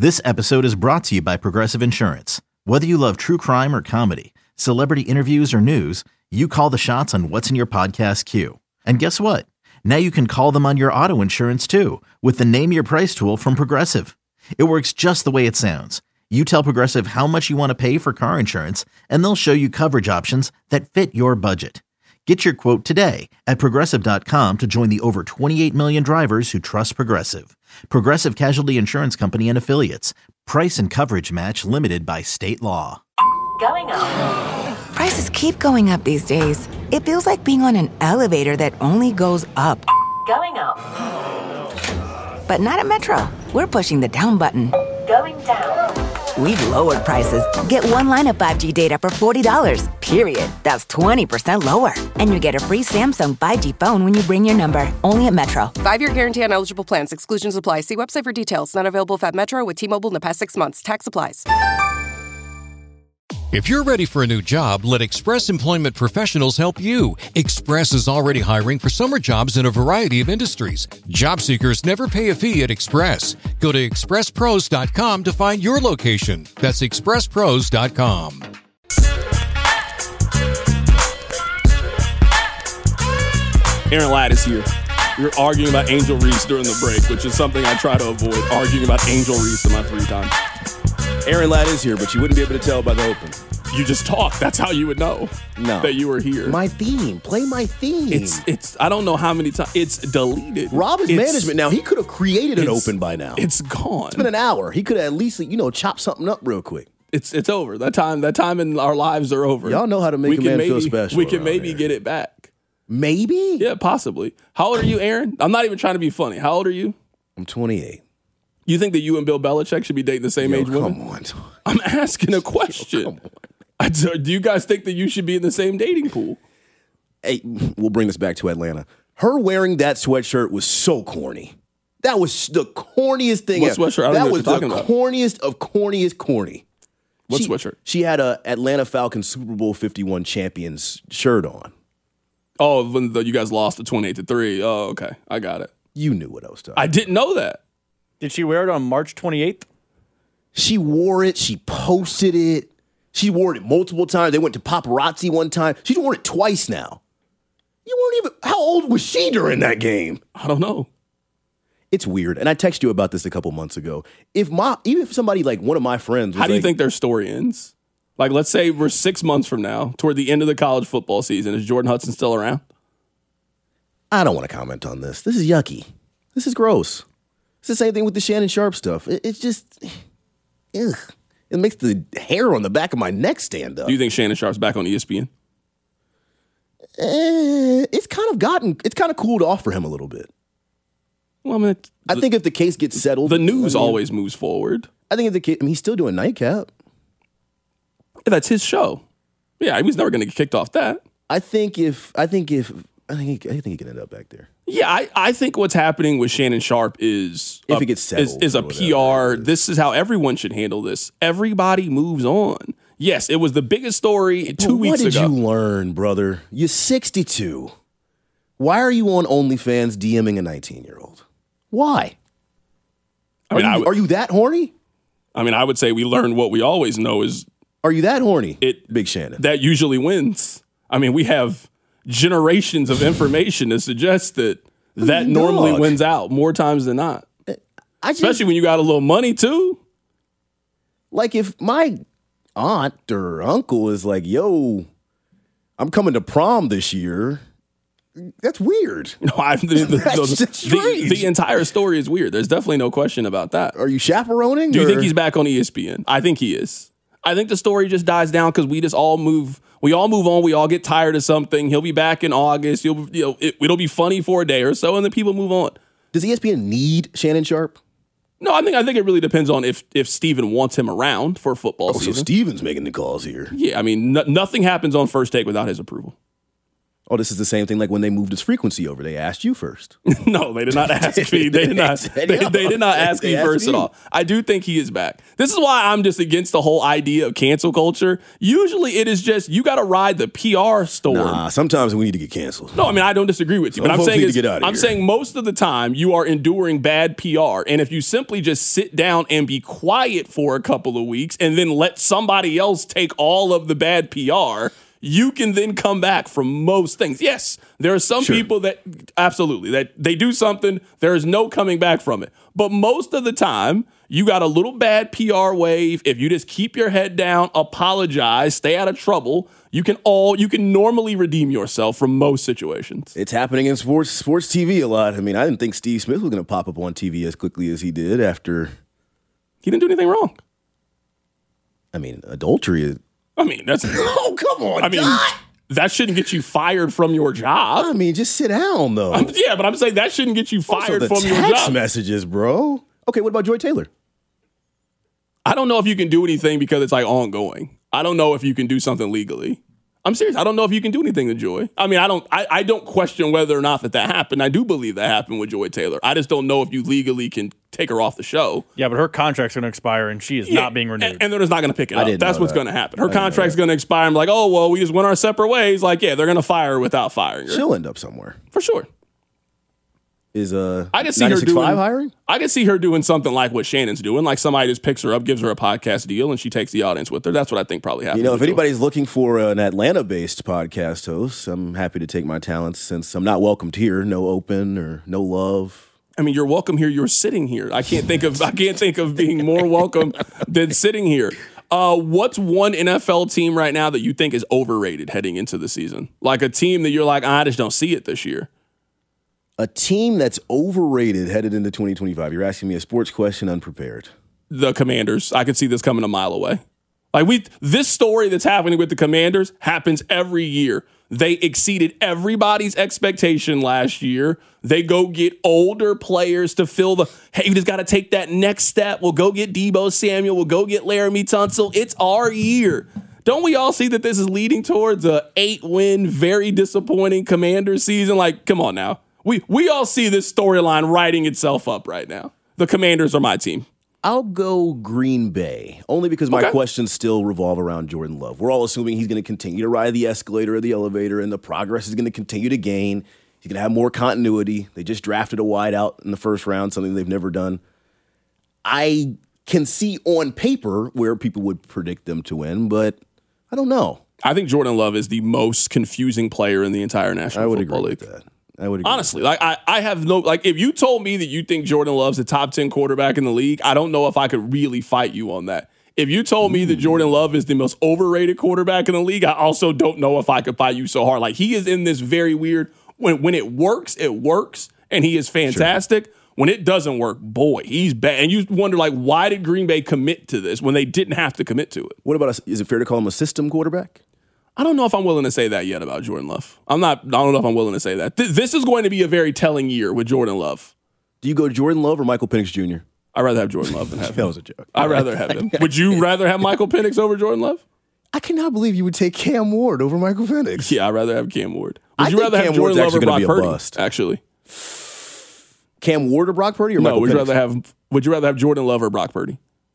This episode is brought to you by Progressive Insurance. Whether you love true crime or comedy, celebrity interviews or news, you call the shots on what's in your podcast queue. And guess what? Now you can call them on your auto insurance too with the Name Your Price tool from Progressive. It works just the way it sounds. You tell Progressive how much you want to pay for car insurance, and they'll show you coverage options that fit your budget. Get your quote today at Progressive.com to join the over 28 million drivers who trust Progressive. Progressive Casualty Insurance Company and Affiliates. Price and coverage match limited by state law. Going up. Prices keep going up these days. It feels like being on an elevator that only goes up. Going up. But not at Metro. We're pushing the down button. Going down. We've lowered prices. Get one line of 5G data for $40, period. That's 20% lower. And you get a free Samsung 5G phone when you bring your number. Only at Metro. 5-year guarantee on eligible plans. Exclusions apply. See website for details. Not available at Metro with T-Mobile in the past 6 months. Tax applies. If you're ready for a new job, let Express Employment Professionals help you. Express is already hiring for summer jobs in a variety of industries. Job seekers never pay a fee at Express. Go to expresspros.com to find your location. That's expresspros.com. Aaron Ladd is here. We were arguing about Angel Reese during the break, which is something I try to avoid, arguing about Angel Reese in my free time. Aaron Ladd is here, but you wouldn't be able to tell by the open. You just talk. That's how you would know that you were here. My theme. Play my theme. It's. I don't know how many times. It's deleted. Rob is management now. He could have created an open by now. It's gone. It's been an hour. He could have at least, chop something up real quick. It's over. That time in our lives are over. Y'all know how to make a man feel special. We can maybe get it back. Maybe? Yeah, possibly. How old are you, Aaron? I'm not even trying to be funny. How old are you? I'm 28. You think that you and Bill Belichick should be dating the same age women? Come on. I'm asking a question. Do you guys think that you should be in the same dating pool? Hey, we'll bring this back to Atlanta. Her wearing that sweatshirt was so corny. That was the corniest thing ever. What sweatshirt? I don't know what you're talking about. Corniest of corniest corny. What sweatshirt? She had a Atlanta Falcons Super Bowl 51 champions shirt on. Oh, when you guys lost the 28-3. Oh, okay. I got it. You knew what I was talking about. I didn't know that. Did she wear it on March 28th? She wore it. She posted it. She wore it multiple times. They went to paparazzi one time. She's worn it twice now. You weren't even... How old was she during that game? I don't know. It's weird. And I texted you about this a couple months ago. Even if somebody like one of my friends was How do you think their story ends? Like, let's say we're 6 months from now, toward the end of the college football season. Is Jordan Hudson still around? I don't want to comment on this. This is yucky. This is gross. It's the same thing with the Shannon Sharpe stuff. It's just, ugh. It makes the hair on the back of my neck stand up. Do you think Shannon Sharpe's back on ESPN? It's kind of cooled off for him a little bit. Well, I think if the case gets settled, the news always moves forward. I think if the case, he's still doing Nightcap. Yeah, that's his show. Yeah, he was never going to get kicked off that. I think he can end up back there. Yeah, I think what's happening with Shannon Sharpe is if it gets settled, is a PR. This is how everyone should handle this. Everybody moves on. Yes, it was the biggest story 2 weeks ago. What did you learn, brother? You're 62. Why are you on OnlyFans DMing a 19-year-old? Why? Are you that horny? I mean, I would say we learned what we always know is. Are you that horny, Big Shannon? That usually wins. I mean, we have generations of information to suggest that normally wins out more times than not. Especially when you got a little money, too. Like, if my aunt or uncle is like, yo, I'm coming to prom this year, that's weird. No, the entire story is weird. There's definitely no question about that. Are you chaperoning? Do you think he's back on ESPN? I think he is. I think the story just dies down because we all move on. We all get tired of something. He'll be back in August. It'll be funny for a day or so, and then people move on. Does ESPN need Shannon Sharpe? No, I think it really depends on if Steven wants him around for football season. So Steven's making the calls here. Yeah, I mean, nothing happens on First Take without his approval. Oh, this is the same thing like when they moved his frequency over. They asked you first. No, they did not ask me. They did not. They did not ask me first at all. I do think he is back. This is why I'm just against the whole idea of cancel culture. Usually, it is just you got to ride the PR storm. Nah, sometimes we need to get canceled. No, I mean I don't disagree with you, but I'm saying most of the time you are enduring bad PR, and if you simply just sit down and be quiet for a couple of weeks and then let somebody else take all of the bad PR. You can then come back from most things. Yes, there are some people that absolutely that they do something, there is no coming back from it. But most of the time, you got a little bad PR wave. If you just keep your head down, apologize, stay out of trouble, you can normally redeem yourself from most situations. It's happening in sports TV a lot. I mean, I didn't think Steve Smith was going to pop up on TV as quickly as he did after. He didn't do anything wrong. I mean, adultery is. I mean, that's. Oh, come on, that shouldn't get you fired from your job. I mean, just sit down, though. Yeah, but I'm saying that shouldn't get you fired from your job. Text messages, bro. Okay, what about Joy Taylor? I don't know if you can do anything because it's like ongoing. I don't know if you can do something legally. I'm serious. I don't know if you can do anything to Joy. I mean, I don't question whether or not that happened. I do believe that happened with Joy Taylor. I just don't know if you legally can take her off the show. Yeah, but her contract's going to expire and she is not being renewed. And they're just not going to pick it up. That's what's going to happen. Her contract's going to expire. I'm like, oh, well, we just went our separate ways. Like, yeah, they're going to fire her without firing her. She'll end up somewhere. For sure. Is I can see her doing hiring? I can see her doing something like what Shannon's doing, like somebody just picks her up, gives her a podcast deal, and she takes the audience with her. That's what I think probably happened. You know, if anybody's looking for an Atlanta-based podcast host, I'm happy to take my talents since I'm not welcomed here. No open or no love. I mean, you're welcome here. You're sitting here. I can't think of being more welcome than sitting here. What's one NFL team right now that you think is overrated heading into the season? Like a team that you're like, I just don't see it this year. A team that's overrated headed into 2025. You're asking me a sports question unprepared. The Commanders. I could see this coming a mile away. Like this story that's happening with the Commanders happens every year. They exceeded everybody's expectation last year. They go get older players to fill hey, you just got to take that next step. We'll go get Deebo Samuel. We'll go get Laramie Tunsil. It's our year. Don't we all see that this is leading towards a 8-win, very disappointing Commanders season? Like, come on now. We all see this storyline writing itself up right now. The Commanders are my team. I'll go Green Bay, only because my questions still revolve around Jordan Love. We're all assuming he's going to continue to ride the escalator or the elevator, and the progress is going to continue to gain. He's going to have more continuity. They just drafted a wideout in the first round, something they've never done. I can see on paper where people would predict them to win, but I don't know. I think Jordan Love is the most confusing player in the entire National Football League. With that. I would agree. Honestly, like I have no, like if you told me that you think Jordan Love's a top 10 quarterback in the league, I don't know if I could really fight you on that. If you told me that Jordan Love is the most overrated quarterback in the league, I also don't know if I could fight you so hard. Like he is in this very weird, when it works, and he is fantastic. Sure. When it doesn't work, boy, he's bad. And you wonder, like, why did Green Bay commit to this when they didn't have to commit to it? What about is it fair to call him a system quarterback? I don't know if I'm willing to say that yet about Jordan Love. I don't know if I'm willing to say that. This is going to be a very telling year with Jordan Love. Do you go Jordan Love or Michael Penix Jr.? I'd rather have Jordan Love than have him. That was a joke. I'd rather have him. Would you rather have Michael Penix over Jordan Love? I cannot believe you would take Cam Ward over Michael Penix. Yeah, I'd rather have Cam Ward. Would you rather have Jordan Love or Brock Purdy? Actually. Cam Ward or Brock Purdy or Michael Penix? Would you rather have Jordan Love or Brock Purdy?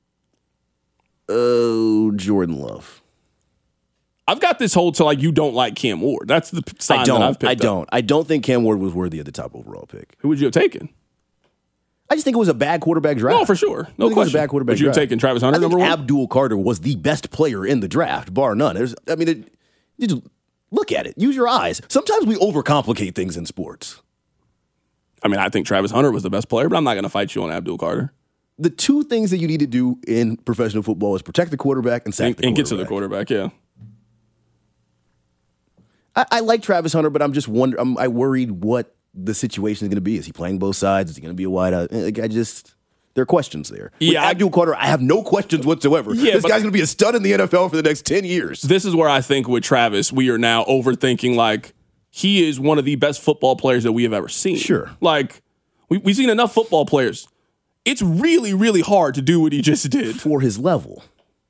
Oh, Jordan Love. I've got this whole to like you don't like Cam Ward. That's the sign that I've picked up. I don't think Cam Ward was worthy of the top overall pick. Who would you have taken? I just think it was a bad quarterback draft. No, for sure. No question. It was a bad quarterback draft. Would you have taken Travis Hunter number one? Abdul Carter was the best player in the draft, bar none. You just look at it. Use your eyes. Sometimes we overcomplicate things in sports. I mean, I think Travis Hunter was the best player, but I'm not going to fight you on Abdul Carter. The two things that you need to do in professional football is protect the quarterback and sack the quarterback. And get to the quarterback, yeah. I like Travis Hunter, but I'm just wondering. I worried what the situation is going to be. Is he playing both sides? Is he going to be a wideout? There are questions there. Yeah, with Abdul Carter, I have no questions whatsoever. Yeah, this guy's going to be a stud in the NFL for the next 10 years. This is where I think with Travis, we are now overthinking. Like he is one of the best football players that we have ever seen. Sure, like we've seen enough football players. It's really, really hard to do what he just did for his level.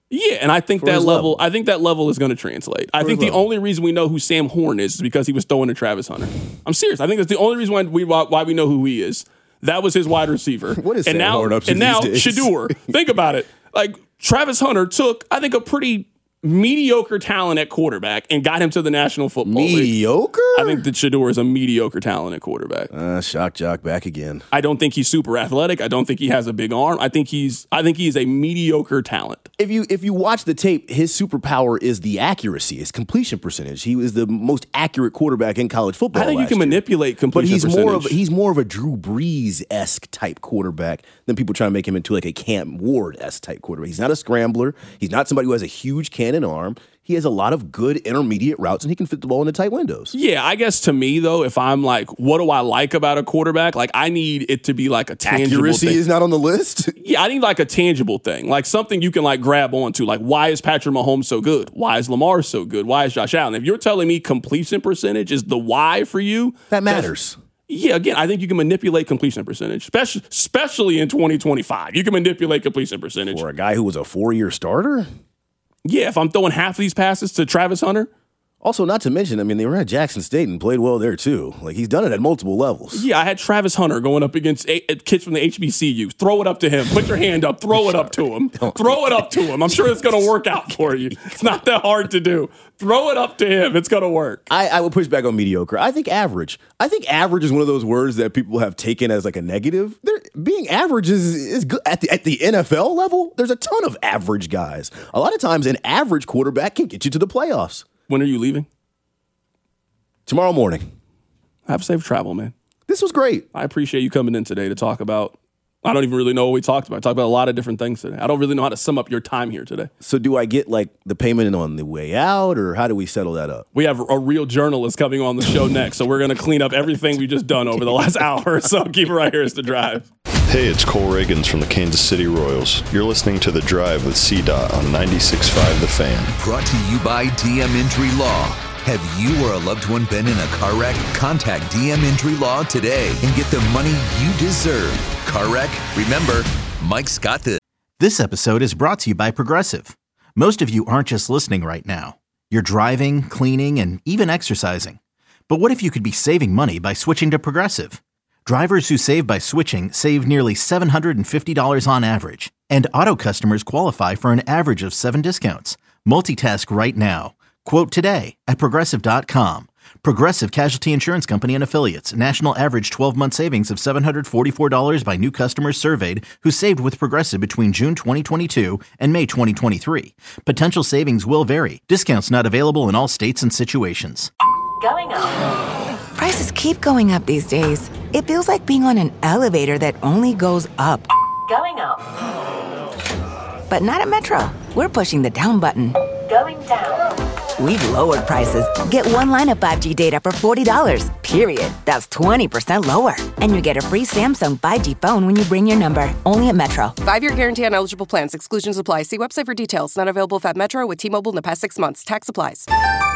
Yeah, and I think that level is going to translate. I think the only reason we know who Sam Horn is because he was throwing to Travis Hunter. I'm serious. I think that's the only reason why we know who he is. That was his wide receiver. What is Sam Horn up to and now these days? Shedeur. Think about it. Like Travis Hunter took, I think, a pretty mediocre talent at quarterback and got him to the National Football League. Mediocre? I think that Shedeur is a mediocre talent at quarterback. Shock jock back again. I don't think he's super athletic. I don't think he has a big arm. I think he's a mediocre talent. If you watch the tape, his superpower is the accuracy, his completion percentage. He was the most accurate quarterback in college football. I think you can manipulate completion percentage. But he's more of a Drew Brees-esque type quarterback than people try to make him into like a Cam Ward-esque type quarterback. He's not a scrambler. He's not somebody who has a huge cannon arm. He has a lot of good intermediate routes, and he can fit the ball into tight windows. Yeah, I guess to me, though, if I'm like, what do I like about a quarterback? Like, I need it to be like a tangible Accuracy thing. is not on the list? Yeah, I need like a tangible thing. Like something you can like grab onto. Like, why is Patrick Mahomes so good? Why is Lamar so good? Why is Josh Allen? If you're telling me completion percentage is the why for you, that matters. Yeah, again, I think you can manipulate completion percentage, especially in 2025. You can manipulate completion percentage. For a guy who was a 4-year starter? Yeah, if I'm throwing half of these passes to Travis Hunter. Also, not to mention, I mean, they were at Jackson State and played well there, too. Like, he's done it at multiple levels. Yeah, I had Travis Hunter going up against kids from the HBCU. Throw it up to him. Put your hand up. Throw it up to him. Throw it up to him. I'm sure it's going to work out for you. It's not that hard to do. Throw it up to him. It's going to work. I would push back on mediocre. I think average. I think average is one of those words that people have taken as like a negative. Being average is good. At the NFL level, there's a ton of average guys. A lot of times, an average quarterback can get you to the playoffs. When are you leaving? Tomorrow morning. Have safe travel, man. This was great. I appreciate you coming in today to talk about, I don't even really know what we talked about. I talked about a lot of different things today. I don't really know how to sum up your time here today. So do I get like the payment on the way out, or how do we settle that up? We have a real journalist coming on the show next, so we're going to clean up everything we've just done over the last hour. So keep it right here. It's The Drive. Hey, it's Cole Reagans from the Kansas City Royals. You're listening to The Drive with CDOT on 96.5 The Fan. Brought to you by DM Injury Law. Have you or a loved one been in a car wreck? Contact DM Injury Law today and get the money you deserve. Car wreck? Remember, Mike's got this. This episode is brought to you by Progressive. Most of you aren't just listening right now. You're driving, cleaning, and even exercising. But what if you could be saving money by switching to Progressive? Drivers who save by switching save nearly $750 on average. And auto customers qualify for an average of 7 discounts. Multitask right now. Quote today at Progressive.com. Progressive Casualty Insurance Company and Affiliates. National average 12-month savings of $744 by new customers surveyed who saved with Progressive between June 2022 and May 2023. Potential savings will vary. Discounts not available in all states and situations. Going up. Prices keep going up these days. It feels like being on an elevator that only goes up. Going up. But not at Metro. We're pushing the down button. Going down. We've lowered prices. Get one line of 5G data for $40, period. That's 20% lower. And you get a free Samsung 5G phone when you bring your number. Only at Metro. 5-year guarantee on eligible plans. Exclusions apply. See website for details. Not available at Metro with T-Mobile in the past 6 months. Tax applies.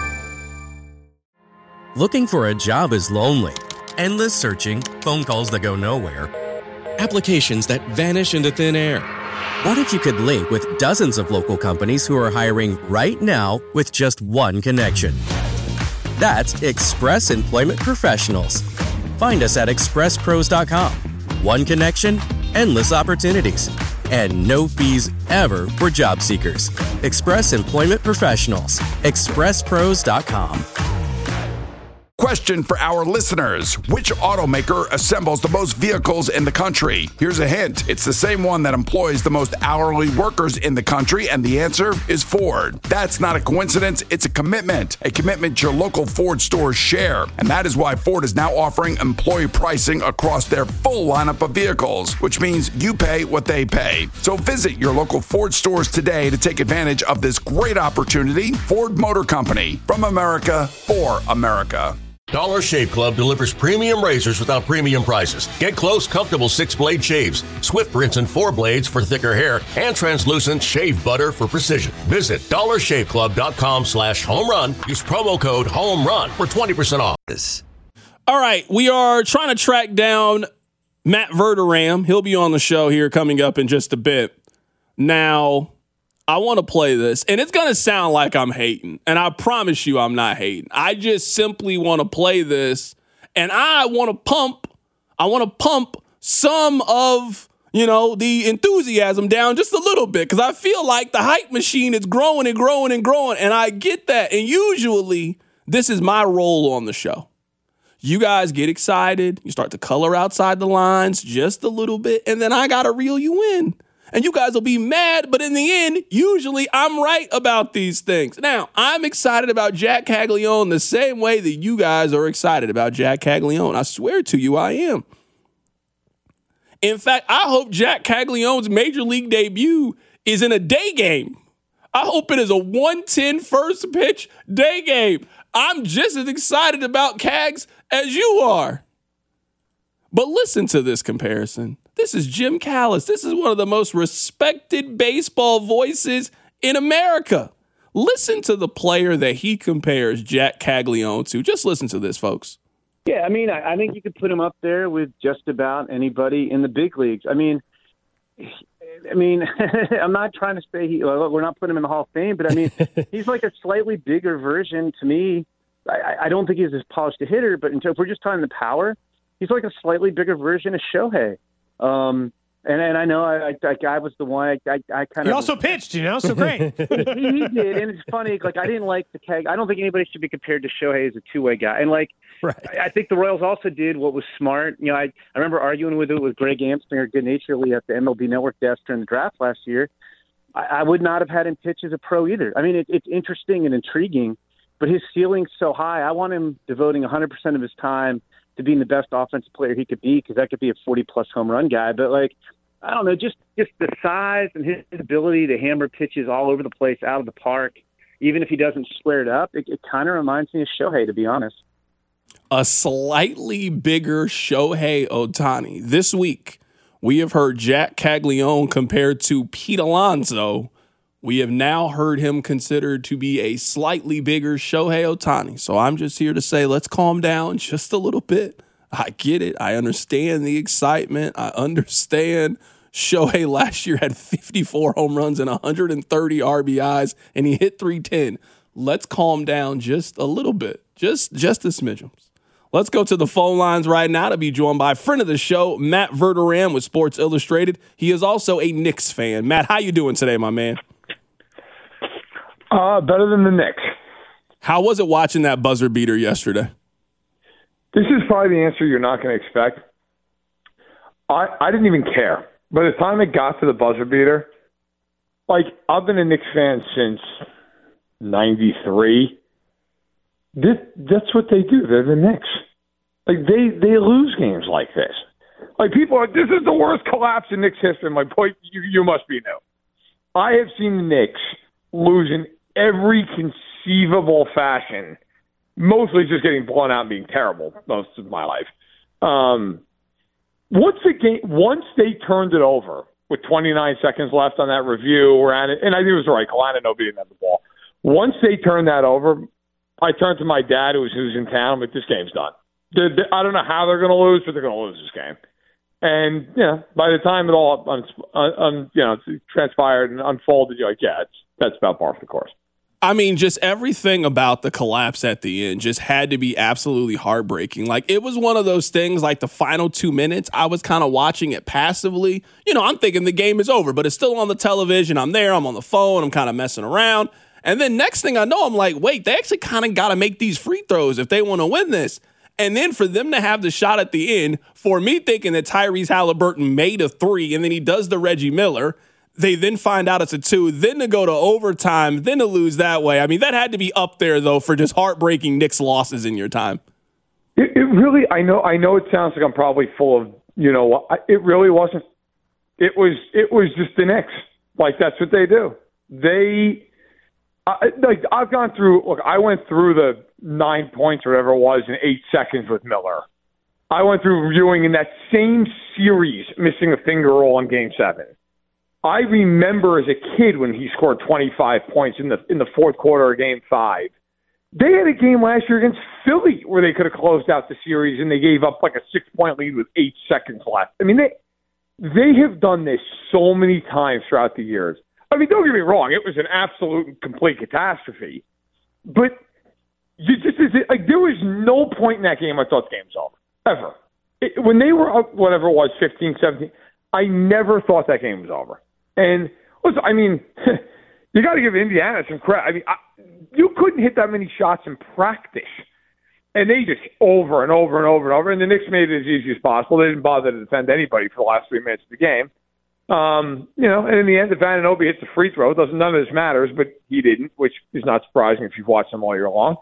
Looking for a job is lonely. Endless searching, phone calls that go nowhere, applications that vanish into thin air. What if you could link with dozens of local companies who are hiring right now with just one connection? That's Express Employment Professionals. Find us at expresspros.com. One connection, endless opportunities, and no fees ever for job seekers. Express Employment Professionals. expresspros.com. Question for our listeners. Which automaker assembles the most vehicles in the country? Here's a hint. It's the same one that employs the most hourly workers in the country, and the answer is Ford. That's not a coincidence. It's a commitment your local Ford stores share. And that is why Ford is now offering employee pricing across their full lineup of vehicles, which means you pay what they pay. So visit your local Ford stores today to take advantage of this great opportunity. Ford Motor Company, from America, for America. Dollar Shave Club delivers premium razors without premium prices. Get close, comfortable 6-blade shaves, swift rinse and 4 blades for thicker hair, and translucent shave butter for precision. Visit dollarshaveclub.com/homerun. Use promo code HOMERUN for 20% off. All right, we are trying to track down Matt Verderame. He'll be on the show here coming up in just a bit. Now, I want to play this, and it's going to sound like I'm hating, and I promise you I'm not hating. I just simply want to play this, and I want to pump some of, the enthusiasm down just a little bit, because I feel like the hype machine is growing and growing and growing, and I get that. And usually this is my role on the show. You guys get excited, you start to color outside the lines just a little bit, and then I got to reel you in. And you guys will be mad, but in the end, usually I'm right about these things. Now, I'm excited about Jack Caglianone the same way that you guys are excited about Jack Caglianone. I swear to you, I am. In fact, I hope Jack Caglianone's major league debut is in a day game. I hope it is a 1:10 first pitch day game. I'm just as excited about Cags as you are. But listen to this comparison. This is Jim Callis. This is one of the most respected baseball voices in America. Listen to the player that he compares Jack Caglianone to. Just listen to this, folks. Yeah, I think you could put him up there with just about anybody in the big leagues. I'm not trying to say we're not putting him in the Hall of Fame, but he's like a slightly bigger version to me. I don't think he's as polished a hitter, but if we're just talking the power, he's like a slightly bigger version of Shohei. And I know I was the one I kind of. He also pitched, so great. he did, and it's funny. I didn't like the Keg. I don't think anybody should be compared to Shohei as a two-way guy. And right. I think the Royals also did what was smart. I remember arguing with Greg Amslinger good-naturedly at the MLB Network desk during the draft last year. I would not have had him pitch as a pro either. It's interesting and intriguing, but his ceiling's so high. I want him devoting 100% of his time to being the best offensive player he could be, because that could be a 40-plus home run guy. But, I don't know, just the size and his ability to hammer pitches all over the place, out of the park, even if he doesn't square it up, it kind of reminds me of Shohei, to be honest. A slightly bigger Shohei Ohtani. This week, we have heard Jack Caglianone compared to Pete Alonso. We have now heard him considered to be a slightly bigger Shohei Ohtani. So I'm just here to say, let's calm down just a little bit. I get it. I understand the excitement. I understand Shohei last year had 54 home runs and 130 RBIs, and he hit 310. Let's calm down just a little bit, just a smidgen. Let's go to the phone lines right now to be joined by a friend of the show, Matt Verderam with Sports Illustrated. He is also a Knicks fan. Matt, how you doing today, my man? Better than the Knicks. How was it watching that buzzer beater yesterday? This is probably the answer you're not going to expect. I didn't even care. By the time it got to the buzzer beater, I've been a Knicks fan since 93. That's what they do. They're the Knicks. They lose games like this. People are, this is the worst collapse in Knicks history. My point, you must be new. I have seen the Knicks lose in every conceivable fashion, mostly just getting blown out and being terrible most of my life. Once they turned it over with 29 seconds left on that review, and I think it was the right call. I didn't know they didn't have the ball. Once they turned that over, I turned to my dad, who's in town. I'm like, this game's done. I don't know how they're going to lose, but they're going to lose this game. And by the time it all transpired and unfolded, you're like, that's about par for the course. Just everything about the collapse at the end just had to be absolutely heartbreaking. It was one of those things, the final 2 minutes, I was kind of watching it passively. I'm thinking the game is over, but it's still on the television. I'm there. I'm on the phone. I'm kind of messing around. And then next thing I know, I'm like, wait, they actually kind of got to make these free throws if they want to win this. And then for them to have the shot at the end, for me thinking that Tyrese Halliburton made a three and then he does the Reggie Miller, they then find out it's a two, then to go to overtime, then to lose that way. That had to be up there, though, for just heartbreaking Knicks losses in your time. It really, I know it sounds like I'm probably full of, it really wasn't. It was just the Knicks. That's what they do. I've gone through, I went through the 9 points or whatever it was in 8 seconds with Miller. I went through reviewing in that same series, missing a finger roll in Game 7. I remember as a kid when he scored 25 points in the fourth quarter of Game 5. They had a game last year against Philly where they could have closed out the series and they gave up a 6-point lead with 8 seconds left. They have done this so many times throughout the years. I mean, don't get me wrong. It was an absolute and complete catastrophe. But there was no point in that game I thought the game was over, ever. When they were up, whatever it was, 15, 17, I never thought that game was over. And, listen, I mean, you got to give Indiana some credit. I mean, you couldn't hit that many shots in practice. And they just over and over and over and over. And the Knicks made it as easy as possible. They didn't bother to defend anybody for the last 3 minutes of the game. And in the end, if Anunoby hits a free throw, none of this matters, but he didn't, which is not surprising if you've watched them all year long.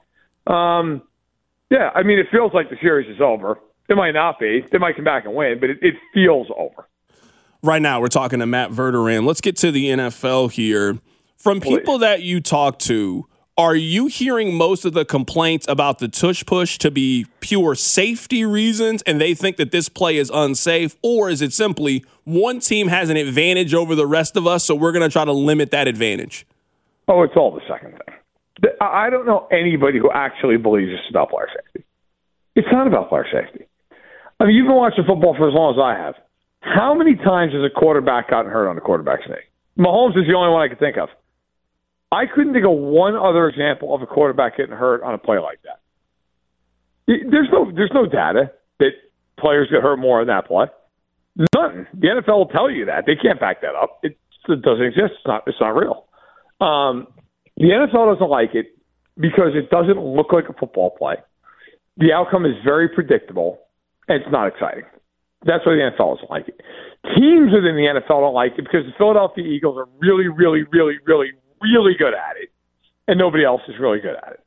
I mean, it feels like the series is over. It might not be. They might come back and win, but it feels over. Right now, we're talking to Matt Verderam. Let's get to the NFL here. From people that you talk to, are you hearing most of the complaints about the tush push to be pure safety reasons and they think that this play is unsafe? Or is it simply one team has an advantage over the rest of us, so we're going to try to limit that advantage? Oh, it's all the second thing. I don't know anybody who actually believes it's about player safety. It's not about player safety. I mean, you've been watching football for as long as I have. How many times has a quarterback gotten hurt on a quarterback sneak? Mahomes is the only one I can think of. I couldn't think of one other example of a quarterback getting hurt on a play like that. There's no data that players get hurt more on that play. None. The NFL will tell you that. They can't back that up. It doesn't exist. It's not real. The NFL doesn't like it because it doesn't look like a football play. The outcome is very predictable, and it's not exciting. That's why the NFL doesn't like it. Teams within the NFL don't like it because the Philadelphia Eagles are really, really, really, really, really good at it, and nobody else is really good at it.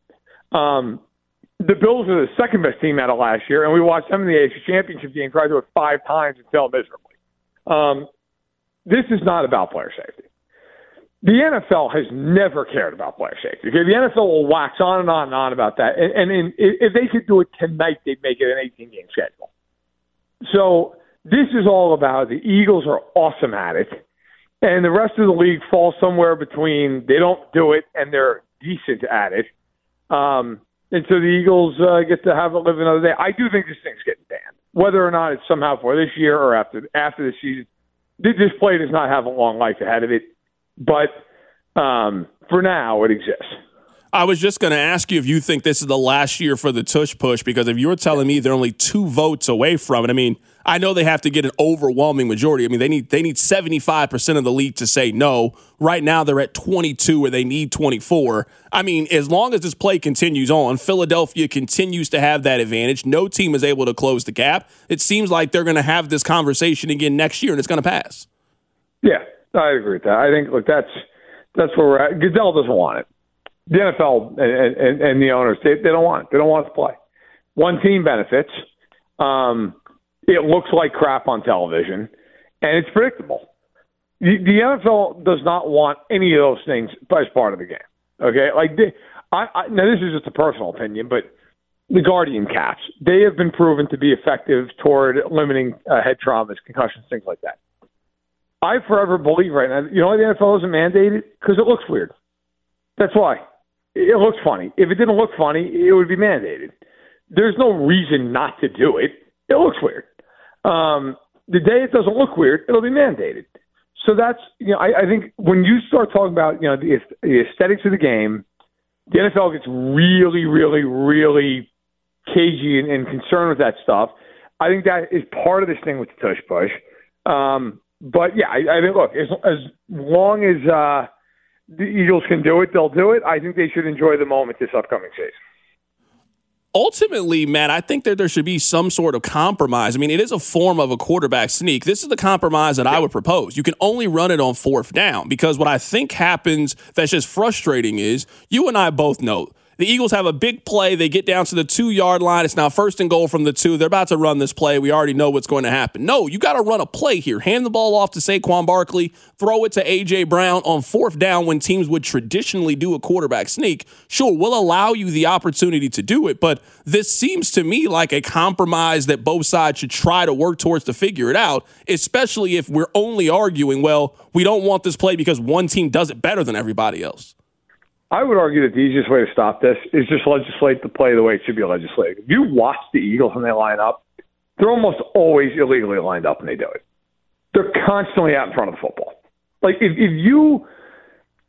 The Bills are the second best team out of last year, and we watched them in the AFC Championship game try to do it 5 times and fail miserably. This is not about player safety. The NFL has never cared about player safety. Okay? The NFL will wax on and on and on about that, and if they could do it tonight, they'd make it an 18-game schedule. So this is all about the Eagles are awesome at it, and the rest of the league falls somewhere between they don't do it and they're decent at it. And so the Eagles get to have it live another day. I do think this thing's getting banned, whether or not it's somehow for this year or after the season. This play does not have a long life ahead of it, but for now it exists. I was just going to ask you if you think this is the last year for the tush push, because if you're telling me they're only 2 votes away from it, I mean, I know they have to get an overwhelming majority. I mean, they need 75% of the league to say no. Right now they're at 22 where they need 24. I mean, as long as this play continues on, Philadelphia continues to have that advantage. No team is able to close the gap. It seems like they're going to have this conversation again next year, and it's going to pass. Yeah, I agree with that. I think, look, that's where we're at. Goodell doesn't want it. The NFL and the owners, they don't want it. They don't want it to play. One team benefits. It looks like crap on television, and it's predictable. The NFL does not want any of those things as part of the game. Okay, now this is just a personal opinion, but the Guardian caps, they have been proven to be effective toward limiting head traumas, concussions, things like that. I forever believe right now, you know why the NFL isn't mandated? Because it looks weird. That's why. It looks funny. If it didn't look funny, it would be mandated. There's no reason not to do it. It looks weird. The day it doesn't look weird, it'll be mandated. So that's, I think when you start talking about, the aesthetics of the game, the NFL gets really, really, really cagey and concerned with that stuff. I think that is part of this thing with the tush push. But yeah, I think, look, as long as the Eagles can do it, they'll do it. I think they should enjoy the moment this upcoming season. Ultimately, Matt, I think that there should be some sort of compromise. I mean, it is a form of a quarterback sneak. This is the compromise that I would propose. You can only run it on 4th down, because what I think happens that's just frustrating is you and I both know the Eagles have a big play. They get down to the 2-yard line. It's now 1st and goal from the 2. They're about to run this play. We already know what's going to happen. No, you got to run a play here. Hand the ball off to Saquon Barkley. Throw it to A.J. Brown on 4th down when teams would traditionally do a quarterback sneak. Sure, we'll allow you the opportunity to do it, but this seems to me like a compromise that both sides should try to work towards to figure it out, especially if we're only arguing, well, we don't want this play because one team does it better than everybody else. I would argue that the easiest way to stop this is just legislate the play the way it should be legislated. If you watch the Eagles when they line up, they're almost always illegally lined up when they do it. They're constantly out in front of the football. Like, if you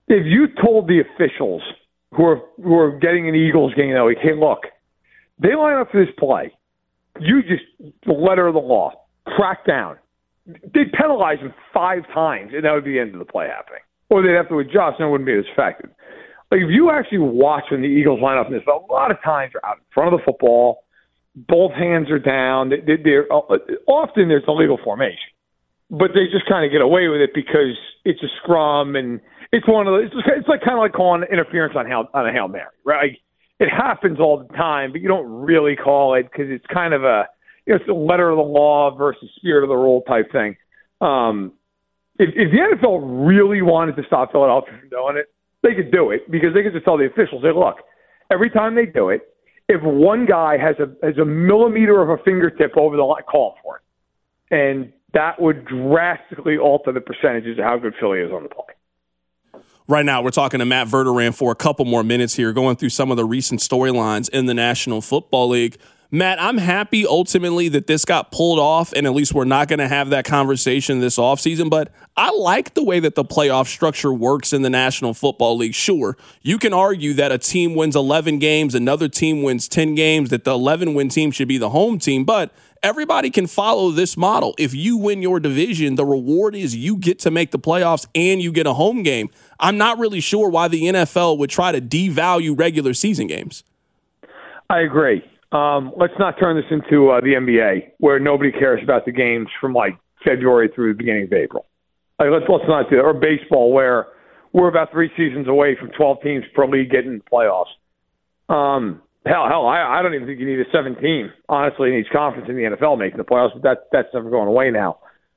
if you told the officials who are getting an Eagles game that week, hey, look, they line up for this play, you just, the letter of the law, crack down. They'd penalize them 5 times, and that would be the end of the play happening. Or they'd have to adjust, and it wouldn't be as effective. Like, if you actually watch when the Eagles line up in this, a lot of times they're out in front of the football, both hands are down. Often there's a legal formation, but they just kind of get away with it because it's a scrum, and it's one of those. It's like kind of like calling interference on a Hail Mary, right? Like, it happens all the time, but you don't really call it because it's kind of it's a letter of the law versus spirit of the rule type thing. If the NFL really wanted to stop Philadelphia from doing it, they could do it because they could just tell the officials, hey, look, every time they do it, if one guy has a millimeter of a fingertip over the line, call for it. And that would drastically alter the percentages of how good Philly is on the play. Right now, we're talking to Matt Verderame for a couple more minutes here, going through some of the recent storylines in the National Football League. Matt, I'm happy ultimately that this got pulled off, and at least we're not going to have that conversation this offseason, but I like the way that the playoff structure works in the National Football League. Sure, you can argue that a team wins 11 games, another team wins 10 games, that the 11-win team should be the home team, but everybody can follow this model. If you win your division, the reward is you get to make the playoffs and you get a home game. I'm not really sure why the NFL would try to devalue regular season games. I agree. Let's not turn this into the NBA, where nobody cares about the games from like February through the beginning of April. Like, let's not do that. Or baseball, where we're about 3 seasons away from 12 teams per league getting the playoffs. I don't even think you need a 7 team, honestly, in each conference in the NFL making the playoffs, but that's never going away now.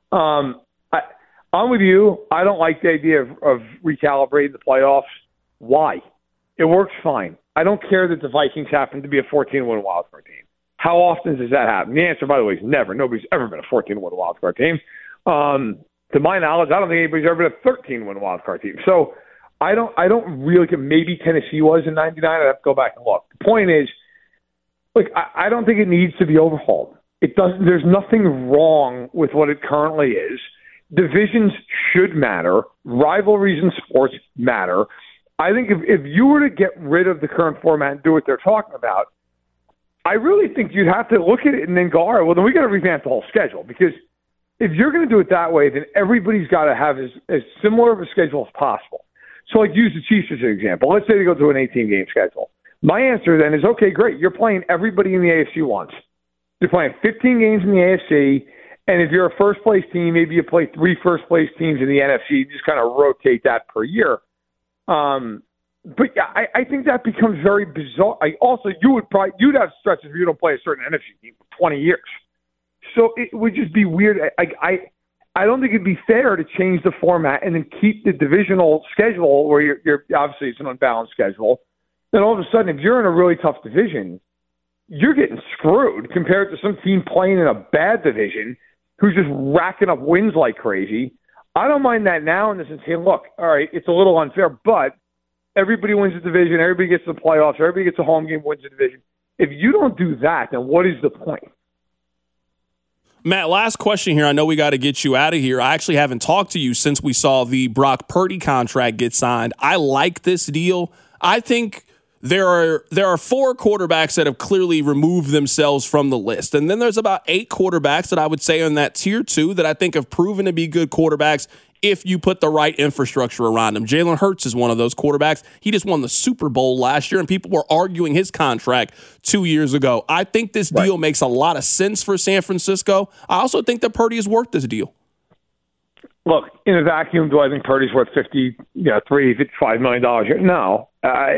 I'm with you. I don't like the idea of recalibrating the playoffs. Why? It works fine. I don't care that the Vikings happen to be a 14-win wildcard team. How often does that happen? The answer, by the way, is never. Nobody's ever been a 14-win wildcard team. To my knowledge, I don't think anybody's ever been a 13-win wildcard team. So I don't really. Maybe Tennessee was in '99. I'd have to go back and look. The point is, like, I don't think it needs to be overhauled. It doesn't. There's nothing wrong with what it currently is. Divisions should matter. Rivalries in sports matter. I think if you were to get rid of the current format and do what they're talking about, I really think you'd have to look at it and then go, all right, well, then we got to revamp the whole schedule. Because if you're going to do it that way, then everybody's got to have as similar of a schedule as possible. So, like, use the Chiefs as an example. Let's say they go to an 18-game schedule. My answer then is, okay, great. You're playing everybody in the AFC once. You're playing 15 games in the AFC, and if you're a first-place team, maybe you play 3 first-place teams in the NFC. You just kind of rotate that per year. But yeah, I think that becomes very bizarre. Also, you'd have stretches where you don't play a certain NFC team for 20 years. So it would just be weird. I don't think it'd be fair to change the format and then keep the divisional schedule where you're obviously it's an unbalanced schedule. Then all of a sudden, if you're in a really tough division, you're getting screwed compared to some team playing in a bad division who's just racking up wins like crazy. I don't mind that now in the sense, hey, look, all right, it's a little unfair, but everybody wins the division, everybody gets to the playoffs, everybody gets a home game, wins the division. If you don't do that, then what is the point? Matt, last question here. I know we got to get you out of here. I actually haven't talked to you since we saw the Brock Purdy contract get signed. I like this deal. I think there are 4 quarterbacks that have clearly removed themselves from the list. And then there's about 8 quarterbacks that I would say in that tier 2 that I think have proven to be good quarterbacks if you put the right infrastructure around them. Jalen Hurts is one of those quarterbacks. He just won the Super Bowl last year, and people were arguing his contract 2 years ago. I think this deal makes a lot of sense for San Francisco. I also think that Purdy is worth this deal. Look, in a vacuum, do I think Purdy's worth $55 million a year? No.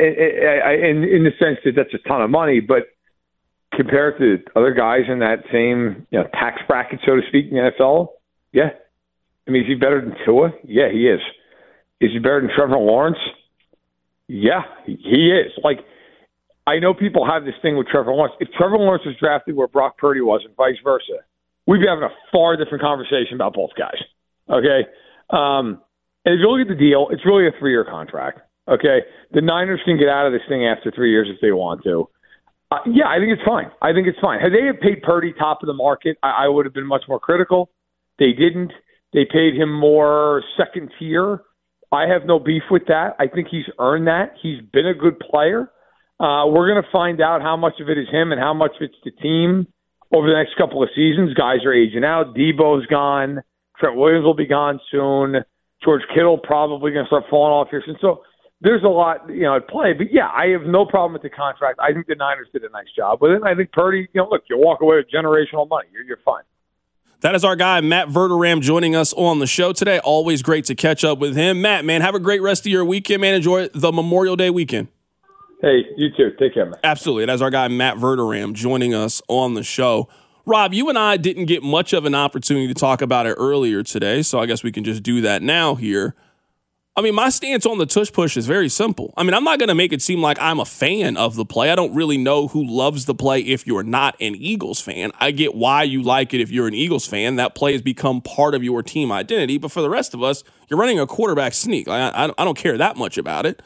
In the sense that that's a ton of money, but compared to other guys in that same tax bracket, so to speak, in the NFL, yeah. I mean, is he better than Tua? Yeah, he is. Is he better than Trevor Lawrence? Yeah, he is. Like, I know people have this thing with Trevor Lawrence. If Trevor Lawrence was drafted where Brock Purdy was and vice versa, we'd be having a far different conversation about both guys. Okay? And if you look at the deal, it's really a 3-year contract. Okay? The Niners can get out of this thing after 3 years if they want to. Yeah, I think it's fine. Had they paid Purdy top of the market, I would have been much more critical. They didn't. They paid him more second tier. I have no beef with that. I think he's earned that. He's been a good player. We're going to find out how much of it is him and how much of it's the team over the next couple of seasons. Guys are aging out. Debo's gone. Trent Williams will be gone soon. George Kittle probably going to start falling off here soon. So there's a lot, at play. But, yeah, I have no problem with the contract. I think the Niners did a nice job with it. I think Purdy, look, you walk away with generational money. You're fine. That is our guy, Matt Verderame, joining us on the show today. Always great to catch up with him. Matt, man, have a great rest of your weekend, man. Enjoy the Memorial Day weekend. Hey, you too. Take care, man. Absolutely. That's our guy, Matt Verderame, joining us on the show. Rob, you and I didn't get much of an opportunity to talk about it earlier today, so I guess we can just do that now here. I mean, my stance on the tush push is very simple. I mean, I'm not going to make it seem like I'm a fan of the play. I don't really know who loves the play if you're not an Eagles fan. I get why you like it if you're an Eagles fan. That play has become part of your team identity. But for the rest of us, you're running a quarterback sneak. I don't care that much about it.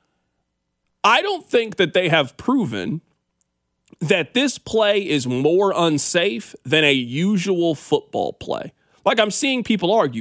I don't think that they have proven that this play is more unsafe than a usual football play. Like, I'm seeing people argue,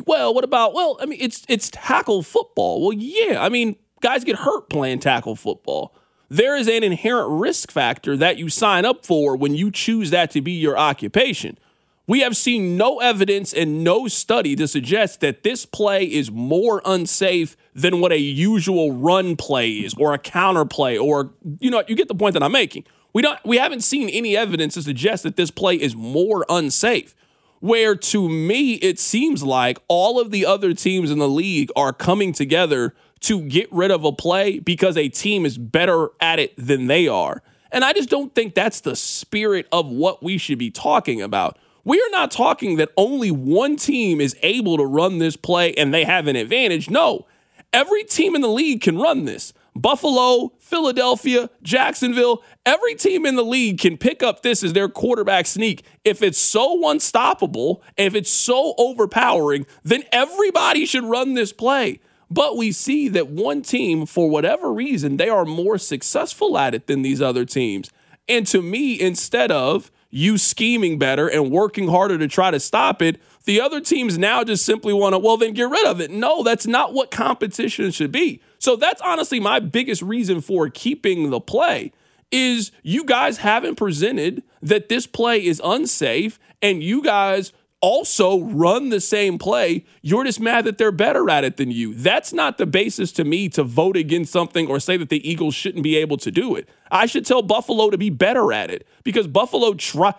it's tackle football. Well, yeah, I mean, guys get hurt playing tackle football. There is an inherent risk factor that you sign up for when you choose that to be your occupation. We have seen no evidence and no study to suggest that this play is more unsafe than what a usual run play is, or a counter play, or, you get the point that I'm making. We haven't seen any evidence to suggest that this play is more unsafe. Where, to me, it seems like all of the other teams in the league are coming together to get rid of a play because a team is better at it than they are. And I just don't think that's the spirit of what we should be talking about. We are not talking that only one team is able to run this play and they have an advantage. No, every team in the league can run this. Buffalo, Philadelphia, Jacksonville, every team in the league can pick up this as their quarterback sneak. If it's so unstoppable, if it's so overpowering, then everybody should run this play. But we see that one team, for whatever reason, they are more successful at it than these other teams. And to me, instead of you scheming better and working harder to try to stop it, the other teams now just simply want to, then get rid of it. No, that's not what competition should be. So that's honestly my biggest reason for keeping the play is you guys haven't presented that this play is unsafe, and you guys also run the same play. You're just mad that they're better at it than you. That's not the basis to me to vote against something or say that the Eagles shouldn't be able to do it. I should tell Buffalo to be better at it because Buffalo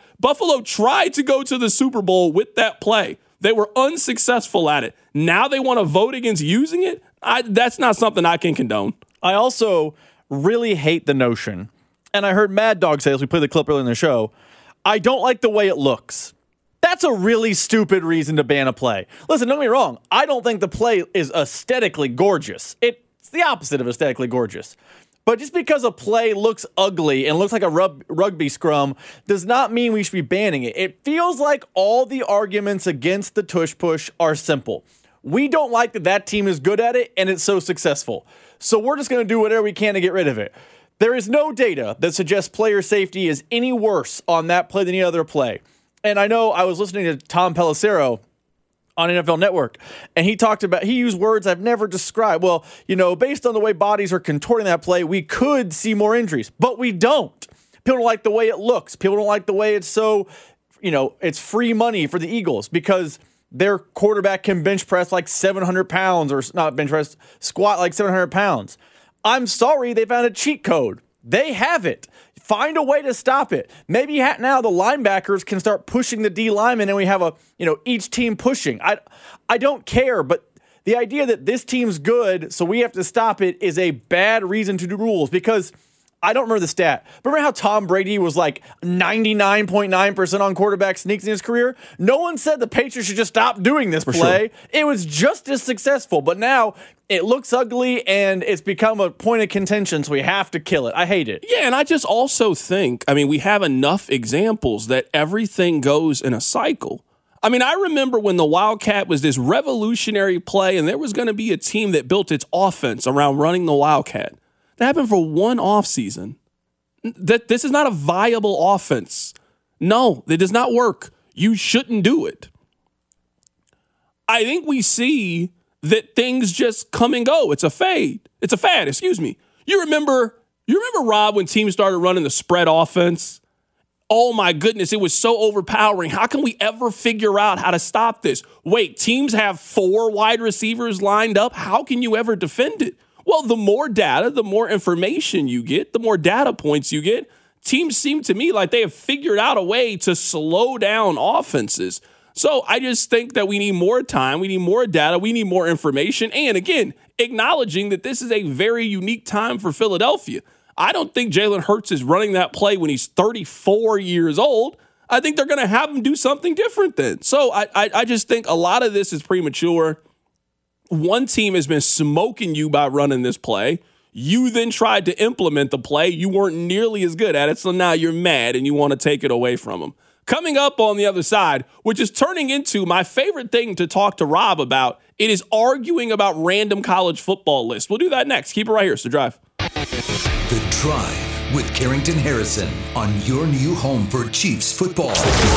tried to go to the Super Bowl with that play. They were unsuccessful at it. Now they want to vote against using it? That's not something I can condone. I also really hate the notion, and I heard Mad Dog say as we played the clip earlier in the show, I don't like the way it looks. That's a really stupid reason to ban a play. Listen, don't get me wrong. I don't think the play is aesthetically gorgeous. It's the opposite of aesthetically gorgeous. But just because a play looks ugly and looks like a rugby scrum does not mean we should be banning it. It feels like all the arguments against the tush push are simple. We don't like that team is good at it and it's so successful. So we're just going to do whatever we can to get rid of it. There is no data that suggests player safety is any worse on that play than any other play. And I know I was listening to Tom Pelissero on NFL Network, and he used words I've never described. Well, based on the way bodies are contorting that play, we could see more injuries, but we don't. People don't like the way it looks. People don't like the way it's so, it's free money for the Eagles because their quarterback can bench press like 700 pounds or not bench press, squat like 700 pounds. I'm sorry, they found a cheat code. They have it. Find a way to stop it. Maybe now the linebackers can start pushing the D linemen and we have each team pushing. I don't care, but the idea that this team's good, so we have to stop it is a bad reason to do rules because I don't remember the stat. Remember how Tom Brady was like 99.9% on quarterback sneaks in his career? No one said the Patriots should just stop doing this play. Sure. It was just as successful, but now it looks ugly and it's become a point of contention, so we have to kill it. I hate it. Yeah, and I just also think, we have enough examples that everything goes in a cycle. I remember when the Wildcat was this revolutionary play and there was going to be a team that built its offense around running the Wildcat. That happened for one offseason. This is not a viable offense. No, it does not work. You shouldn't do it. I think we see that things just come and go. It's a fade. It's a fad, excuse me. You remember, Rob, when teams started running the spread offense? Oh my goodness, it was so overpowering. How can we ever figure out how to stop this? Wait, teams have 4 wide receivers lined up. How can you ever defend it? Well, the more data, the more information you get, the more data points you get, teams seem to me like they have figured out a way to slow down offenses. So I just think that we need more time, we need more data, we need more information, and again, acknowledging that this is a very unique time for Philadelphia. I don't think Jalen Hurts is running that play when he's 34 years old. I think they're going to have him do something different then. So I just think a lot of this is premature. One team has been smoking you by running this play. You then tried to implement the play. You weren't nearly as good at it, so now you're mad and you want to take it away from them. Coming up on the other side, which is turning into my favorite thing to talk to Rob about, it is arguing about random college football lists. We'll do that next. Keep it right here. It's The Drive. The Drive with Carrington Harrison on your new home for Chiefs football.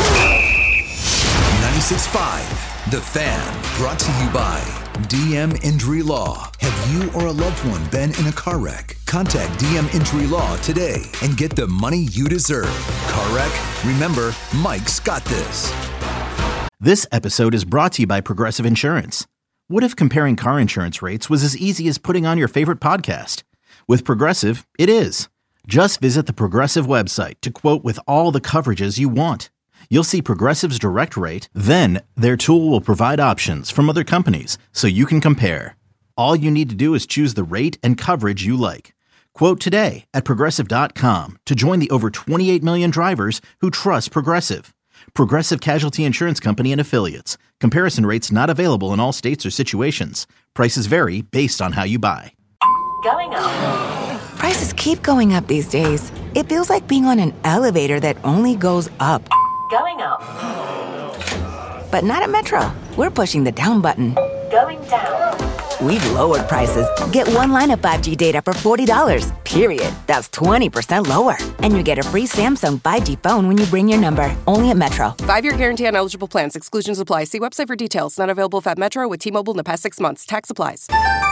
96.5, The Fan, brought to you by DM Injury Law. Have you or a loved one been in a car wreck? Contact DM Injury Law today and get the money you deserve. Car wreck? Remember, Mike's got this. This episode is brought to you by Progressive Insurance. What if comparing car insurance rates was as easy as putting on your favorite podcast? With Progressive, it is. Just visit the Progressive website to quote with all the coverages you want. You'll see Progressive's direct rate, then their tool will provide options from other companies so you can compare. All you need to do is choose the rate and coverage you like. Quote today at Progressive.com to join the over 28 million drivers who trust Progressive. Progressive Casualty Insurance Company and Affiliates. Comparison rates not available in all states or situations. Prices vary based on how you buy. Going up. Prices keep going up these days. It feels like being on an elevator that only goes up. Going up. But not at Metro. We're pushing the down button. Going down. We've lowered prices. Get one line of 5G data for $40, period. That's 20% lower. And you get a free Samsung 5G phone when you bring your number. Only at Metro. 5-year guarantee on eligible plans. Exclusions apply. See website for details. Not available if at Metro with T-Mobile in the past 6 months. Tax applies.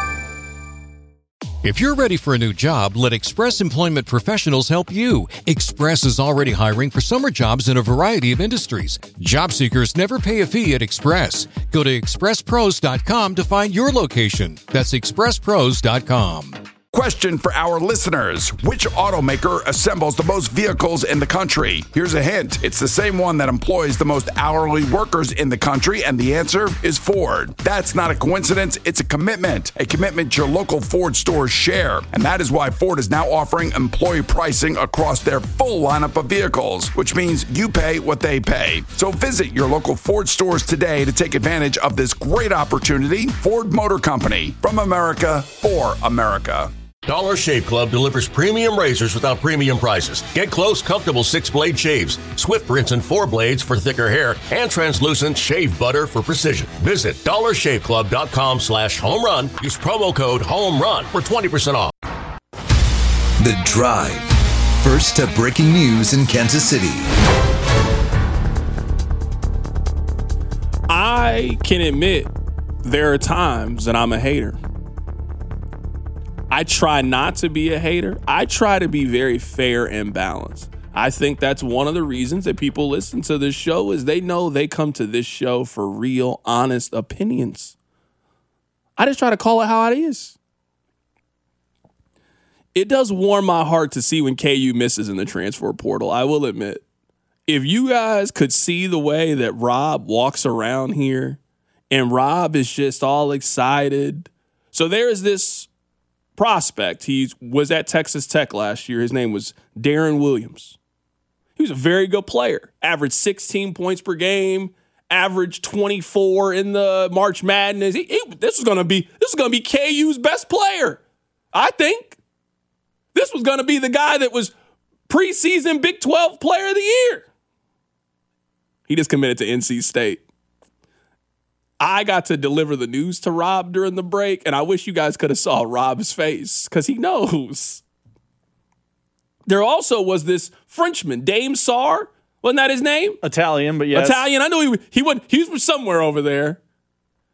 If you're ready for a new job, let Express Employment Professionals help you. Express is already hiring for summer jobs in a variety of industries. Job seekers never pay a fee at Express. Go to expresspros.com to find your location. That's expresspros.com. Question for our listeners. Which automaker assembles the most vehicles in the country? Here's a hint. It's the same one that employs the most hourly workers in the country, and the answer is Ford. That's not a coincidence. It's a commitment your local Ford stores share. And that is why Ford is now offering employee pricing across their full lineup of vehicles, which means you pay what they pay. So visit your local Ford stores today to take advantage of this great opportunity. Ford Motor Company, from America for America. Dollar Shave Club delivers premium razors without premium prices. Get close, comfortable 6-blade shaves, swift rinse and 4 blades for thicker hair, and translucent shave butter for precision. Visit dollarshaveclub.com/home run. Use promo code HOMERUN for 20% off. The Drive. First to breaking news in Kansas City. I can admit there are times that I'm a hater. I try not to be a hater. I try to be very fair and balanced. I think that's one of the reasons that people listen to this show is they know they come to this show for real, honest opinions. I just try to call it how it is. It does warm my heart to see when KU misses in the transfer portal, I will admit. If you guys could see the way that Rob walks around here and Rob is just all excited. So there is this prospect. He was at Texas Tech last year. His name was Darren Williams. He was a very good player. Averaged 16 points per game, averaged 24 in the March Madness. This was going to be KU's best player. I think this was going to be the guy that was preseason Big 12 player of the year. He just committed to NC State. I got to deliver the news to Rob during the break, and I wish you guys could have saw Rob's face because he knows. There also was this Frenchman, Dame Sarr. Wasn't that his name? Italian, but yes. Italian. I know he was from somewhere over there.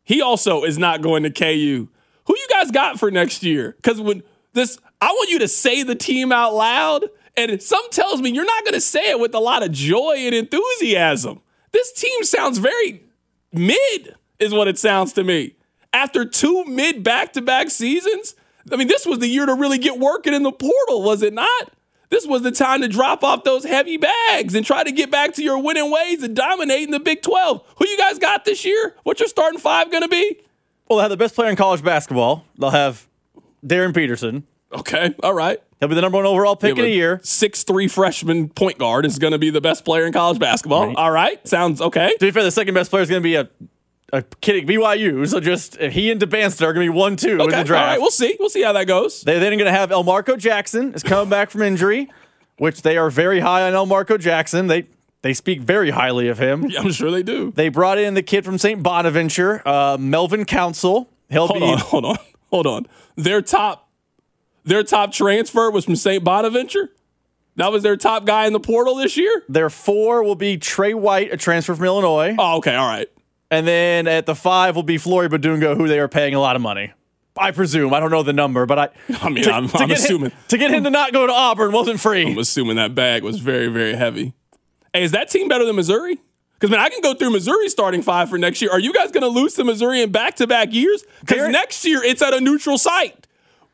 He also is not going to KU. Who you guys got for next year? Because I want you to say the team out loud, and something tells me you're not going to say it with a lot of joy and enthusiasm. This team sounds very mid, is what it sounds to me. After 2 mid back-to-back seasons, I mean, this was the year to really get working in the portal, was it not? This was the time to drop off those heavy bags and try to get back to your winning ways and dominate in the Big 12. Who you guys got this year? What's your starting 5 going to be? Well, they'll have the best player in college basketball. They'll have Darren Peterson. Okay, all right. He'll be the number 1 overall pick in a year. 6'3" freshman point guard is going to be the best player in college basketball. Right. All right, sounds okay. To be fair, the second best player is going to be a kid at BYU. So just he and DeBanster are going to be 1-2 in the draft. All right, we'll see. We'll see how that goes. They're then going to have Elmarco Jackson is coming back from injury, which they are very high on Elmarco Jackson. They speak very highly of him. Yeah, I'm sure they do. They brought in the kid from St. Bonaventure, Melvin Council. Hold on. Their top transfer was from St. Bonaventure? That was their top guy in the portal this year? Their 4 will be Trey White, a transfer from Illinois. Oh, okay, all right. And then at the 5 will be Flory Badunga, who they are paying a lot of money. I presume. I don't know the number, but I'm assuming. To get him to not go to Auburn wasn't free. I'm assuming that bag was very, very heavy. Hey, is that team better than Missouri? Because, man, I can go through Missouri's starting 5 for next year. Are you guys going to lose to Missouri in back-to-back years? Because next year it's at a neutral site.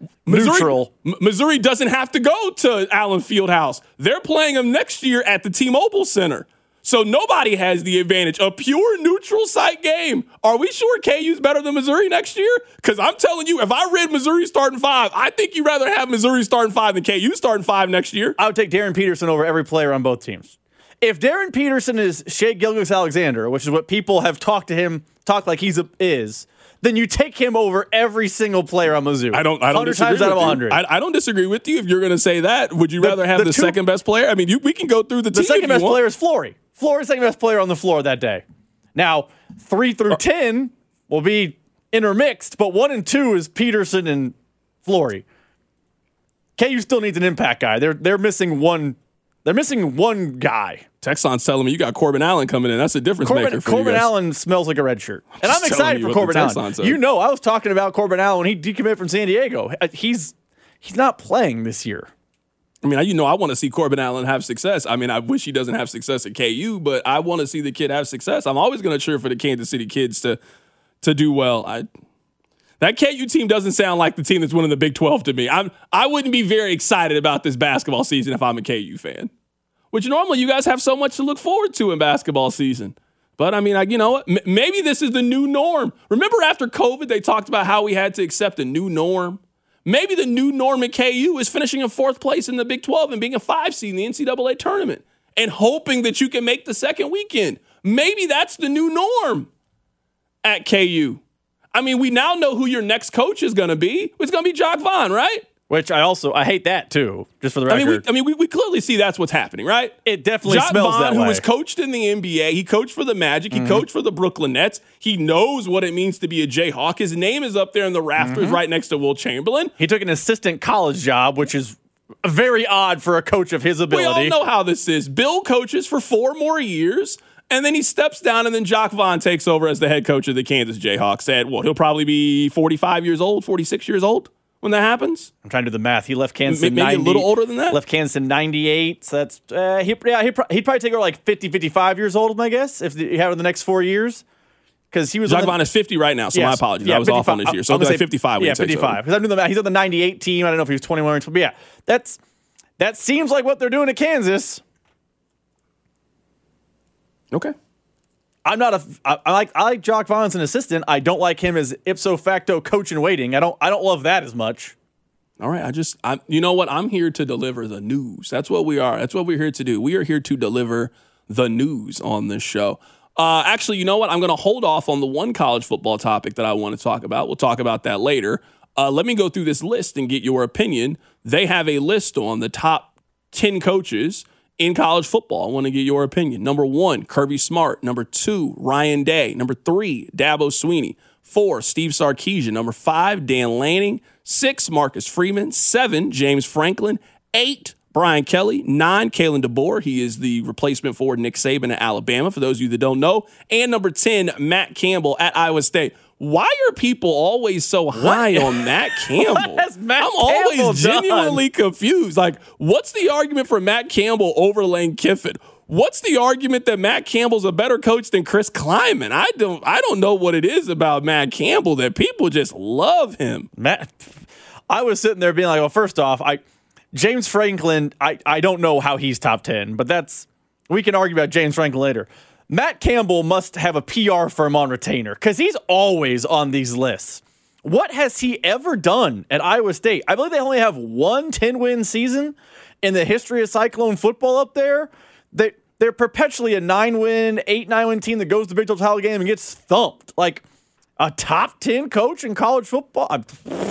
Missouri doesn't have to go to Allen Fieldhouse. They're playing them next year at the T-Mobile Center. So nobody has the advantage. A pure neutral site game. Are we sure KU's better than Missouri next year? Because I'm telling you, if I read Missouri starting 5, I think you'd rather have Missouri starting 5 than KU starting 5 next year. I would take Darren Peterson over every player on both teams. If Darren Peterson is Shea Gilgeous-Alexander, which is what people have talked like is, then you take him over every single player on Mizzou. I don't 100 times out of 100. I don't disagree with you if you're going to say that. Would you rather have the second best player? I mean, we can go through the team. The second best player is Flory. Flory's second best player on the floor that day. Now, 3 through 10 will be intermixed, but 1 and 2 is Peterson and Flory. KU still needs an impact guy. They're missing one. They're missing one guy. Texon's telling me you got Corbin Allen coming in. That's a difference maker for Corbin you guys. Allen smells like a red shirt. And I'm excited for Corbin Allen. You know, I was talking about Corbin Allen when he decommitted from San Diego. He's not playing this year. I mean, I want to see Corbin Allen have success. I mean, I wish he doesn't have success at KU, but I want to see the kid have success. I'm always going to cheer for the Kansas City kids to do well. That KU team doesn't sound like the team that's winning the Big 12 to me. I wouldn't be very excited about this basketball season if I'm a KU fan. Which normally you guys have so much to look forward to in basketball season. But, I mean, you know what? Maybe this is the new norm. Remember after COVID, they talked about how we had to accept a new norm? Maybe the new norm at KU is finishing in 4th place in the Big 12 and being a 5 seed in the NCAA tournament and hoping that you can make the second weekend. Maybe that's the new norm at KU. I mean, we now know who your next coach is going to be. It's going to be Jacque Vaughn, right? Which I hate that too, just for the record. I mean, we clearly see that's what's happening, right? It definitely smells that way. Who was coached in the NBA, he coached for the Magic, he coached for the Brooklyn Nets. He knows what it means to be a Jayhawk. His name is up there in the rafters right next to Will Chamberlain. He took an assistant college job, which is very odd for a coach of his ability. We all know how this is. Bill coaches for 4 more years, and then he steps down, and then Jacque Vaughn takes over as the head coach of the Kansas Jayhawks. He'll probably be 45 years old, 46 years old. When that happens? I'm trying to do the math. He left Kansas in 90. Maybe a little older than that? Left Kansas in 98. So that's, he'd probably take over like 50, 55 years old, my guess, if he had it the next 4 years. Because he was Jacque Vaughn is 50 right now, so my apologies. I was 55, off on this year. So it'll be like 55 when he takes 55. Because I'm doing the math. He's on the 98 team. I don't know if he was 21 or 20. But yeah, that seems like what they're doing at Kansas. Okay. I like Jacque Vaughn as an assistant. I don't like him as ipso facto coach in waiting. I don't love that as much. All right, you know what? I'm here to deliver the news. That's what we are. That's what we're here to do. We are here to deliver the news on this show. Actually, you know what? I'm going to hold off on the one college football topic that I want to talk about. We'll talk about that later. Let me go through this list and get your opinion. They have a list on the top 10 coaches in college football. I want to get your opinion. Number 1, Kirby Smart. Number 2, Ryan Day. Number 3, Dabo Swinney. 4, Steve Sarkisian. Number 5, Dan Lanning. 6, Marcus Freeman. 7, James Franklin. 8, Brian Kelly. 9, Kalen DeBoer. He is the replacement for Nick Saban at Alabama, for those of you that don't know. And number 10, Matt Campbell at Iowa State. why are people always so high on Matt Campbell? I'm always genuinely confused. Like, what's the argument for Matt Campbell over Lane Kiffin? What's the argument that Matt Campbell's a better coach than Chris Kleiman? I don't know what it is about Matt Campbell that people just love him. I was sitting there being like, well, first off, James Franklin, I don't know how he's top 10, but we can argue about James Franklin later. Matt Campbell must have a PR firm on retainer because he's always on these lists. What has he ever done at Iowa State? I believe they only have one 10-win season in the history of Cyclone football up there. They're perpetually a 9-win, 8-9-win team that goes to the Big 12 title game and gets thumped. Like a top 10 coach in college football?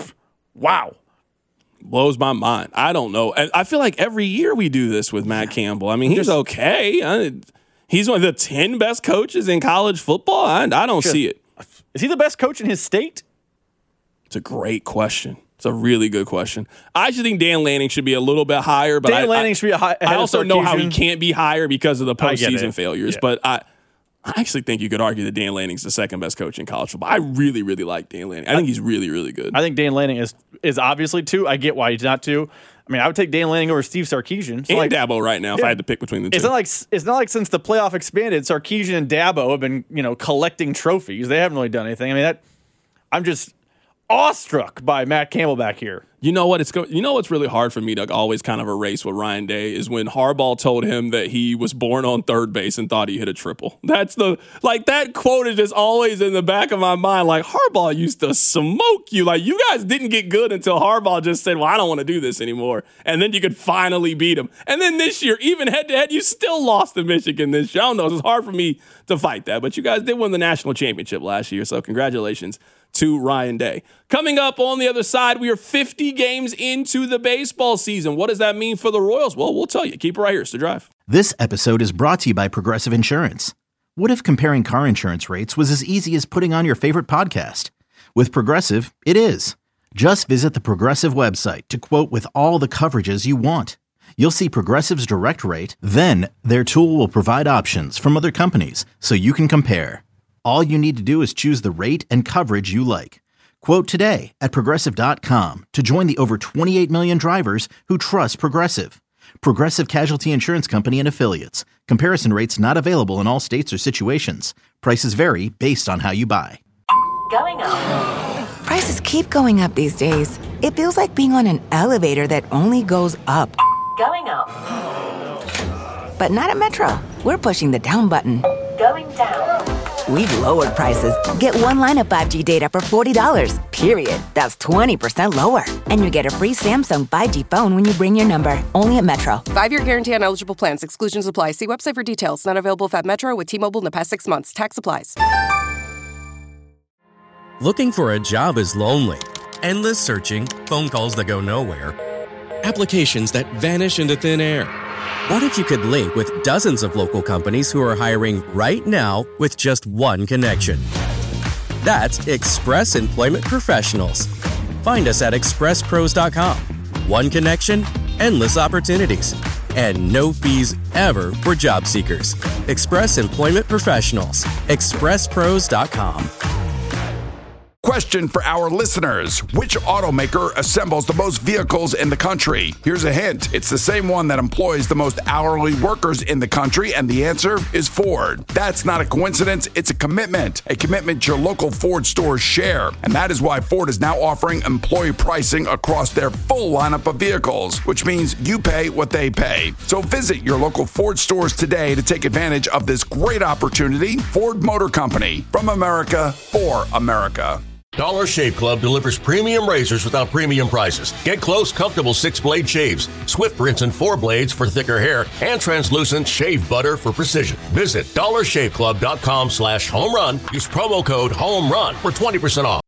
Wow. Blows my mind. I don't know. I feel like every year we do this with Matt Campbell. I mean, he's okay. He's one of the 10 best coaches in college football. I don't see it. Is he the best coach in his state? It's a great question. It's a really good question. I actually think Dan Lanning should be a little bit higher. But Dan Lanning should be I also know how he can't be higher because of the postseason failures. Yeah. But I actually think you could argue that Dan Lanning's the second best coach in college football. I really, really like Dan Lanning. I think he's really, really good. I think Dan Lanning is obviously two. I get why he's not two. I mean, I would take Dan Lanning over Steve Sarkisian. So and Dabo right now if I had to pick between the two. It's not like since the playoff expanded, Sarkisian and Dabo have been, collecting trophies. They haven't really done anything. I mean, I'm just awestruck by Matt Campbell back here. You know what? What's really hard for me to always kind of erase with Ryan Day is when Harbaugh told him that he was born on third base and thought he hit a triple. That quote is just always in the back of my mind. Like, Harbaugh used to smoke you. Like, you guys didn't get good until Harbaugh just said, well, I don't want to do this anymore. And then you could finally beat him. And then this year, even head-to-head, you still lost to Michigan this year. I don't know. It's hard for me to fight that. But you guys did win the national championship last year, so congratulations to Ryan Day. Coming up on the other side, we are 50 games into the baseball season. What does that mean for the Royals? Well, we'll tell you. Keep it right here. It's The Drive. This episode is brought to you by Progressive Insurance. What if comparing car insurance rates was as easy as putting on your favorite podcast? With Progressive, it is. Just visit the Progressive website to quote with all the coverages you want. You'll see Progressive's direct rate, then their tool will provide options from other companies so you can compare. All you need to do is choose the rate and coverage you like. Quote today at Progressive.com to join the over 28 million drivers who trust Progressive. Progressive Casualty Insurance Company and Affiliates. Comparison rates not available in all states or situations. Prices vary based on how you buy. Going up. Prices keep going up these days. It feels like being on an elevator that only goes up. Going up. But not at Metro. We're pushing the down button. Going down. We've lowered prices. Get one line of 5G data for $40, period. That's 20% lower. And you get a free Samsung 5G phone when you bring your number. Only at Metro. 5-year guarantee on eligible plans. Exclusions apply. See website for details. Not available at Metro with T-Mobile in the past 6 months. Tax applies. Looking for a job is lonely. Endless searching, phone calls that go nowhere, applications that vanish into thin air. What if you could link with dozens of local companies who are hiring right now with just one connection? That's Express Employment Professionals. Find us at expresspros.com. One connection, endless opportunities, and no fees ever for job seekers. Express Employment Professionals. expresspros.com. Question for our listeners. Which automaker assembles the most vehicles in the country? Here's a hint. It's the same one that employs the most hourly workers in the country, and the answer is Ford. That's not a coincidence. It's a commitment your local Ford stores share. And that is why Ford is now offering employee pricing across their full lineup of vehicles, which means you pay what they pay. So visit your local Ford stores today to take advantage of this great opportunity. Ford Motor Company, from America for America. Dollar Shave Club delivers premium razors without premium prices. Get close, comfortable 6-blade shaves, Swift rinse and 4 blades for thicker hair, and translucent shave butter for precision. Visit dollarshaveclub.com/homerun. Use promo code HOMERUN for 20% off.